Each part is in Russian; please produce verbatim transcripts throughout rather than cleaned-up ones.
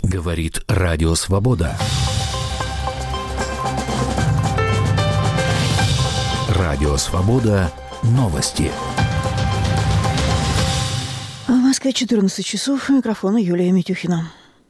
Говорит Радио Свобода. Радио Свобода. Новости. В Москве четырнадцать часов. У микрофона Юлия Митюхина.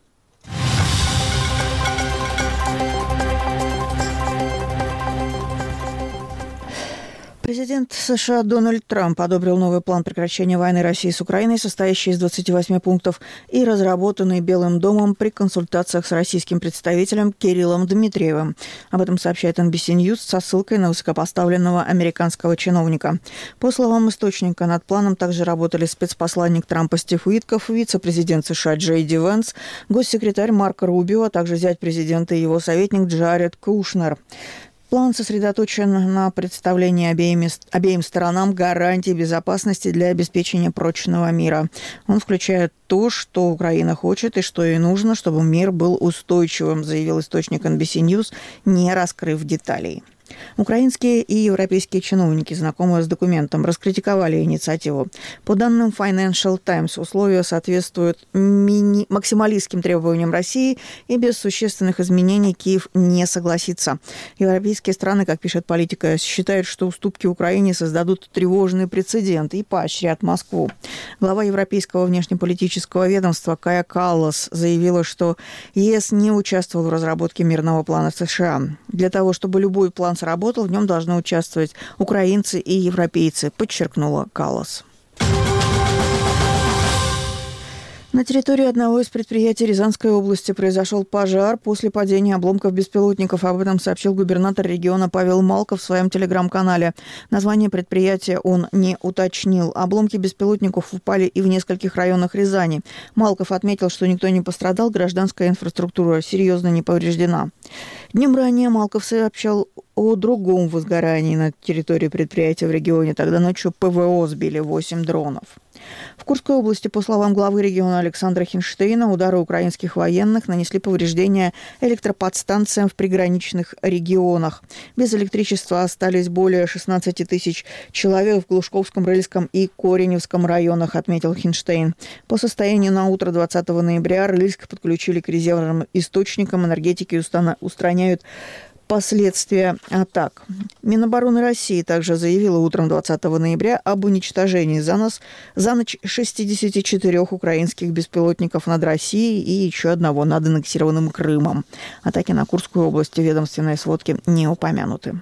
Президент США Дональд Трамп одобрил новый план прекращения войны России с Украиной, состоящий из двадцати восьми пунктов и разработанный Белым домом при консультациях с российским представителем Кириллом Дмитриевым. Об этом сообщает эн би си News со ссылкой на высокопоставленного американского чиновника. По словам источника, над планом также работали спецпосланник Трампа Стив Уитков, вице-президент США Джей Ди Венс, госсекретарь Марко Рубио, а также зять президента и его советник Джаред Кушнер. План сосредоточен на представлении обеими, обеим сторонам гарантий безопасности для обеспечения прочного мира. Он включает то, что Украина хочет и что ей нужно, чтобы мир был устойчивым, заявил источник эн би си News, не раскрыв деталей. Украинские и европейские чиновники, знакомые с документом, раскритиковали инициативу. По данным Financial Times, условия соответствуют мини- максималистским требованиям России, и без существенных изменений Киев не согласится. Европейские страны, как пишет Политика, считают, что уступки Украине создадут тревожный прецедент и поощрят Москву. Глава Европейского внешнеполитического ведомства Кая Каллас заявила, что ЕС не участвовал в разработке мирного плана США. Для того, чтобы любой план сработал, в нем должны участвовать украинцы и европейцы, подчеркнула Каллас. На территории одного из предприятий Рязанской области произошел пожар после падения обломков беспилотников. Об этом сообщил губернатор региона Павел Малков в своем телеграм-канале. Название предприятия он не уточнил. Обломки беспилотников упали и в нескольких районах Рязани. Малков отметил, что никто не пострадал, гражданская инфраструктура серьезно не повреждена. Днем ранее Малков сообщал о другом возгорании на территории предприятия в регионе. Тогда ночью ПВО сбили восемь дронов. В Курской области, по словам главы региона Александра Хинштейна, удары украинских военных нанесли повреждения электроподстанциям в приграничных регионах. Без электричества остались более шестнадцать тысяч человек в Глушковском, Рыльском и Кореневском районах, отметил Хинштейн. По состоянию на утро двадцатого ноября Рыльск подключили к резервным источникам энергетики и устраняют последствия атак. Минобороны России также заявила утром двадцатого ноября об уничтожении за, нас, за ночь шестидесяти четырёх украинских беспилотников над Россией и еще одного над аннексированным Крымом. Атаки на Курскую область в ведомственной сводке не упомянуты.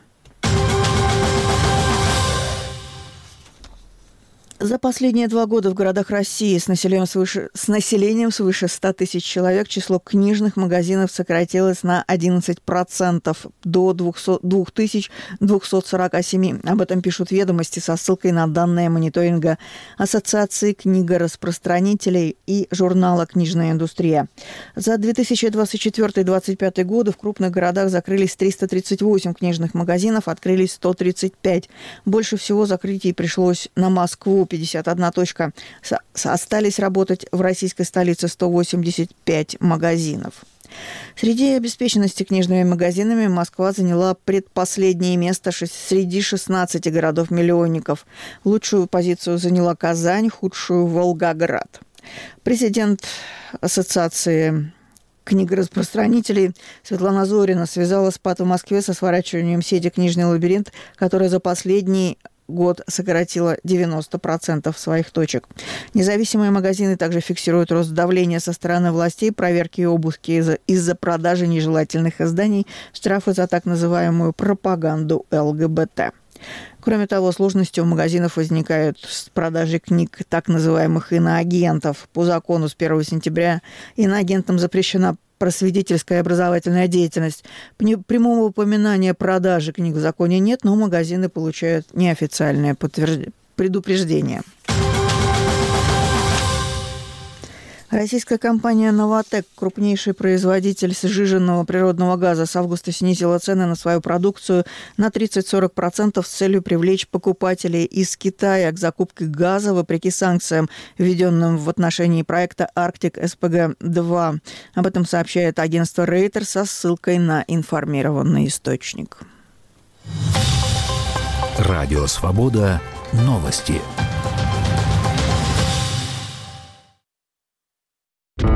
За последние два года в городах России с населением свыше, с населением свыше ста тысяч человек число книжных магазинов сократилось на одиннадцать процентов до двух тысяч двухсот сорока семи. Об этом пишут «Ведомости» со ссылкой на данные мониторинга Ассоциации книгораспространителей и журнала «Книжная индустрия». За две тысячи двадцать четвёртый — две тысячи двадцать пятый годы в крупных городах закрылись триста тридцать восемь книжных магазинов, открылись сто тридцать пять. Больше всего закрытий пришлось на Москву — пятьдесят одна точка. Остались работать в российской столице сто восемьдесят пять магазинов. Среди обеспеченности книжными магазинами Москва заняла предпоследнее место среди шестнадцати городов-миллионников. Лучшую позицию заняла Казань, худшую – Волгоград. Президент Ассоциации книгораспространителей Светлана Зорина связала спад в Москве со сворачиванием сети «Книжный лабиринт», которая за последний год сократила девяносто процентов своих точек. Независимые магазины также фиксируют рост давления со стороны властей, проверки и обыски из-за, из-за продажи нежелательных изданий, штрафы за так называемую пропаганду эл гэ бэ тэ. Кроме того, сложности у магазинов возникают с продажей книг так называемых иноагентов. По закону с первого сентября иноагентам запрещена просветительская и образовательная деятельность. Прямого упоминания продажи книг в законе нет, но магазины получают неофициальное подтвержд... предупреждение. Российская компания «Новатэк», крупнейший производитель сжиженного природного газа, с августа снизила цены на свою продукцию на тридцать-сорок процентов с целью привлечь покупателей из Китая к закупке газа вопреки санкциям, введенным в отношении проекта «Арктик эс пэ гэ два». Об этом сообщает агентство Рейтер со ссылкой на информированный источник. Радио «Свобода». Новости.